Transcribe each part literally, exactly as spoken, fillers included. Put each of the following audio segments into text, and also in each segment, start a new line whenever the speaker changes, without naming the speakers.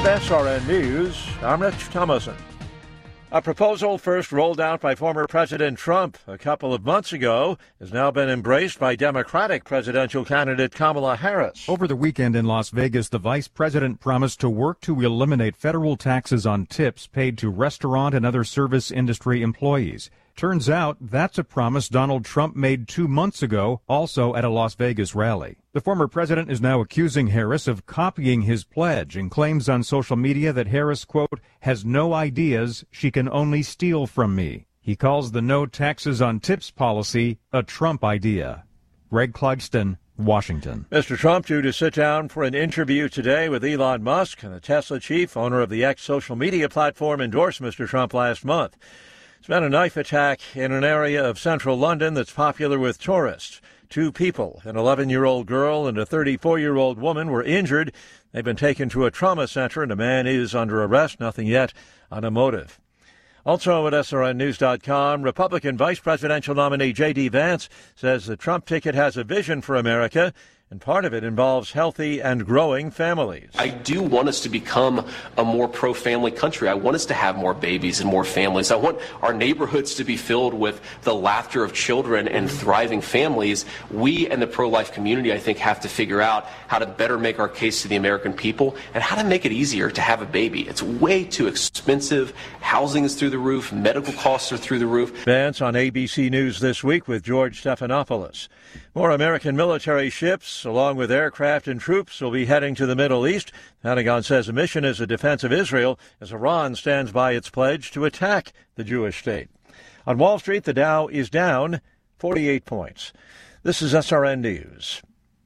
With S R N News, I'm Rich Thomason. A proposal first rolled out by former President Trump a couple of months ago has now been embraced by Democratic presidential candidate Kamala Harris.
Over the weekend in Las Vegas, the vice president promised to work to eliminate federal taxes on tips paid to restaurant and other service industry employees. Turns out that's a promise Donald Trump made two months ago, also at a Las Vegas rally. The former president is now accusing Harris of copying his pledge and claims on social media that Harris, quote, has no ideas, she can only steal from me. He calls the no taxes on tips policy a Trump idea. Greg Clugston, Washington.
Mister Trump due to sit down for an interview today with Elon Musk, and the Tesla chief, owner of the X social media platform, endorsed Mister Trump last month. It's been a knife attack in an area of central London that's popular with tourists. Two people, an eleven-year-old girl and a thirty-four-year-old woman, were injured. They've been taken to a trauma center, and a man is under arrest. Nothing yet on a motive. Also at S R N News dot com, Republican vice presidential nominee J D Vance says the Trump ticket has a vision for America, and part of it involves healthy and growing families.
I do want us to become a more pro-family country. I want us to have more babies and more families. I want our neighborhoods to be filled with the laughter of children and thriving families. We and the pro-life community, I think, have to figure out how to better make our case to the American people and how to make it easier to have a baby. It's way too expensive. Housing is through the roof. Medical costs are through the roof.
Vance on A B C News This Week with George Stephanopoulos. More American military ships, along with aircraft and troops, will be heading to the Middle East. The Pentagon says the mission is a defense of Israel as Iran stands by its pledge to attack the Jewish state. On Wall Street, the Dow is down forty-eight points. This is S R N News.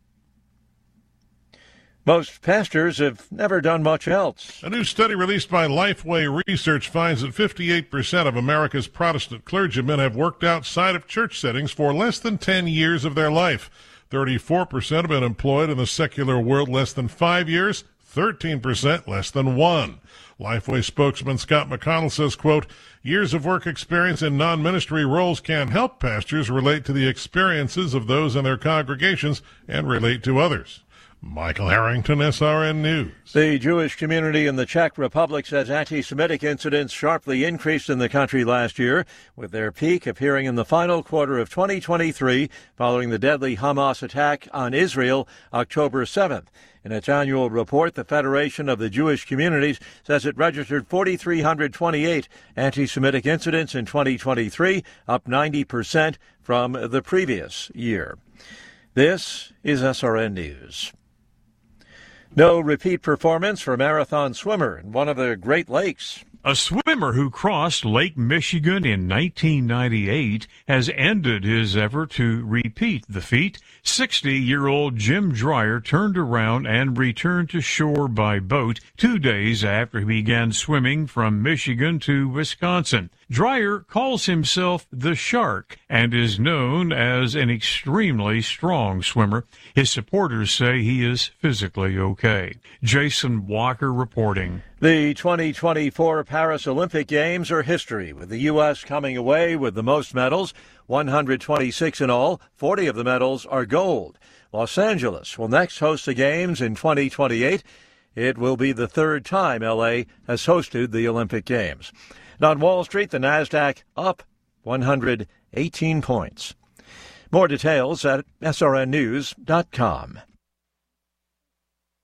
Most pastors have never done much else.
A new study released by Lifeway Research finds that fifty-eight percent of America's Protestant clergymen have worked outside of church settings for less than ten years of their life. thirty-four percent have been employed in the secular world less than five years, thirteen percent less than one. Lifeway spokesman Scott McConnell says, quote, years of work experience in non-ministry roles can help pastors relate to the experiences of those in their congregations and relate to others. Michael Harrington, S R N News.
The Jewish community in the Czech Republic says anti-Semitic incidents sharply increased in the country last year, with their peak appearing in the final quarter of twenty twenty-three following the deadly Hamas attack on Israel October seventh. In its annual report, the Federation of the Jewish Communities says it registered four thousand three hundred twenty-eight anti-Semitic incidents in twenty twenty-three, up ninety percent from the previous year. This is S R N News. No repeat performance for marathon swimmer in one of the Great Lakes.
A swimmer who crossed Lake Michigan in nineteen ninety-eight has ended his effort to repeat the feat. sixty-year-old Jim Dreyer turned around and returned to shore by boat two days after he began swimming from Michigan to Wisconsin. Dreyer calls himself the Shark and is known as an extremely strong swimmer. His supporters say he is physically okay. Jason Walker reporting.
The twenty twenty-four Paris Olympic Games are history, with the U S coming away with the most medals, one hundred twenty-six in all. forty of the medals are gold. Los Angeles will next host the Games in twenty twenty-eight. It will be the third time L A has hosted the Olympic Games. And on Wall Street, the Nasdaq up one hundred eighteen points. More details at S R N News dot com.